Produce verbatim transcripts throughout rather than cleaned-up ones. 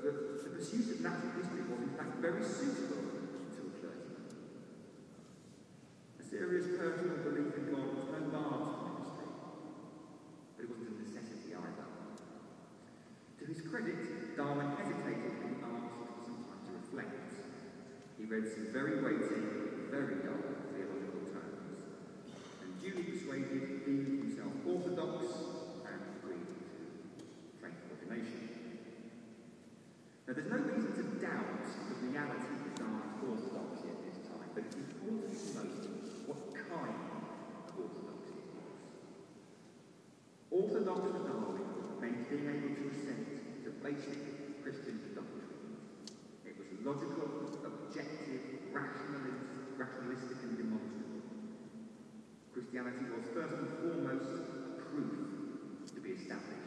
that the pursuit of natural history was in fact very suitable to a clergyman. A serious personal belief in God was no bar to ministry, but it wasn't a necessity either. To his credit, Darwin hesitated when asked for some time to reflect. He read some very weighty, very dull theological terms, and duly persuaded, deemed himself orthodox and agreed to faith ordination. Now, there's no reason to doubt the reality of Darwin's orthodoxy at this time, but it's important to note what kind of orthodoxy it was. Orthodox for Darwin meant being able to assent to basic Christian doctrine. It was logical, objective, rationalist, rationalistic and demonstrable. Christianity was first and foremost a proof to be established.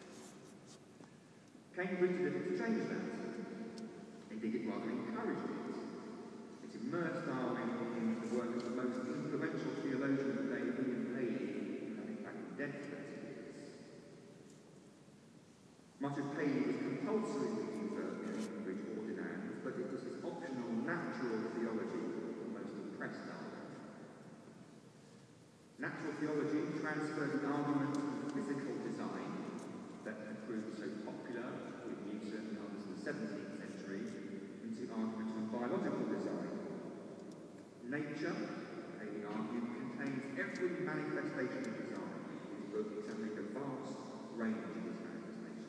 Cambridge did it to change that. Indeed, it rather encouraged it. It immersed Darwin in the work of the most influential theologian of the day, William Paley, who had in fact been dead for thirty years. Much of Paley was compulsory to convert Cambridge ordinands, but it was his optional natural theology that most impressed Darwin. Natural theology transferred the argument from physical design that had proved so popular with Newton and others in the seventeenth century into arguments on biological design. Nature, Paley argued, contains every manifestation of design. His book examining a vast range of these manifestations.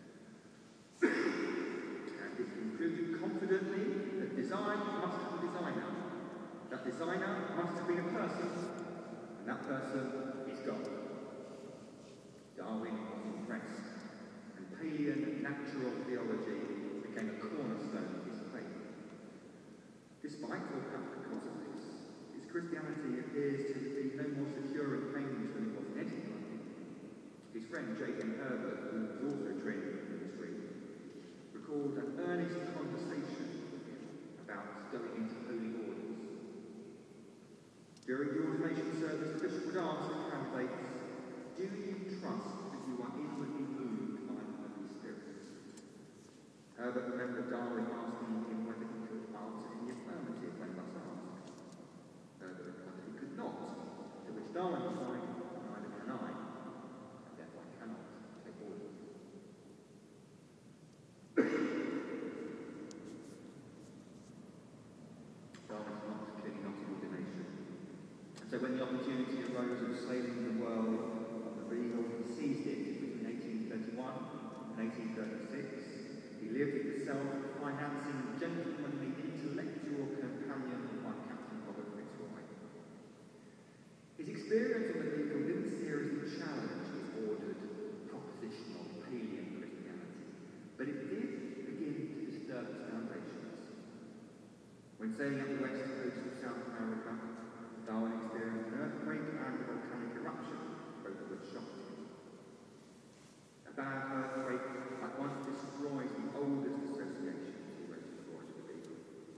And it concluded confidently that design must have a designer. That designer must have been a person, and that person is God. Darwin was impressed, and Palean natural theology became a cornerstone of his faith. Despite, or perhaps because of this, his Christianity appears to be no more secure in Cambridge than it was in Edinburgh. His friend J M Herbert, who was also trained in ministry, recalled an earnest conversation with him about going into holy orders. During the ordination service, the bishop would ask the candidates, do you trust that you are inwardly moved by the Holy Spirit? Herbert remembered Darwin asking him whether he could answer in the affirmative when thus asked. Herbert replied that he could not, to which Darwin replied, neither can I, and therefore I cannot take orders. Darwin's not clearly not in ordination. And so when the opportunity arose of sailing the world on the Beagle, he seized it between eighteen thirty-one and eighteen thirty-six. He lived with the self-financing, gentlemanly, intellectual companion of one Captain Robert Fitzroy. His experience on the Beagle didn't seriously challenge his ordered, propositional, Palean Christianity, but it did begin to disturb its foundations. When sailing up the west coast of South America, Darwin experienced an earthquake and a volcanic eruption, both of which shocked him. A bad earthquake at once destroys the oldest associations he wrote to Voyage of the Beagle.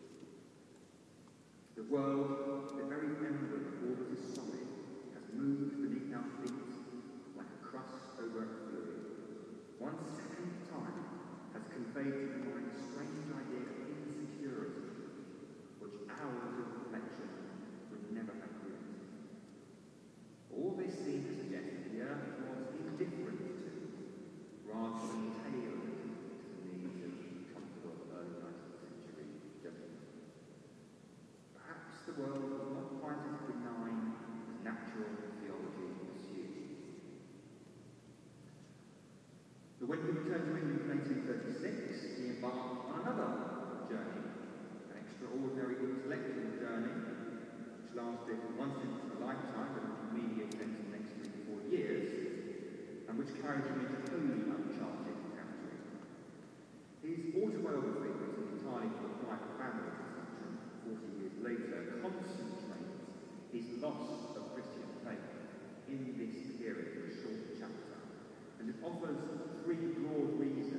The world, the very emblem of all that is solid, has moved beneath our feet like a crust over a fluid. One second time has conveyed to the mind a strange idea of insecurity, which hours of reflection would never have created. All this seemed to suggest that the earth was indifferent to, rather than tailored to the needs of comfortable early nineteenth century judgment. Perhaps the world was not quite as benign as natural theology assumed. But when he returned to England in eighteen thirty-six, he embarked on another journey, an extraordinary intellectual journey, which lasted once in a lifetime, but of immediate sense in the next three to four years, and which carried him into wholly uncharted territory. His autobiography, written entirely for a private family consumption forty years later, concentrates his loss of Christian faith in this period of a short chapter, and it offers three broad reasons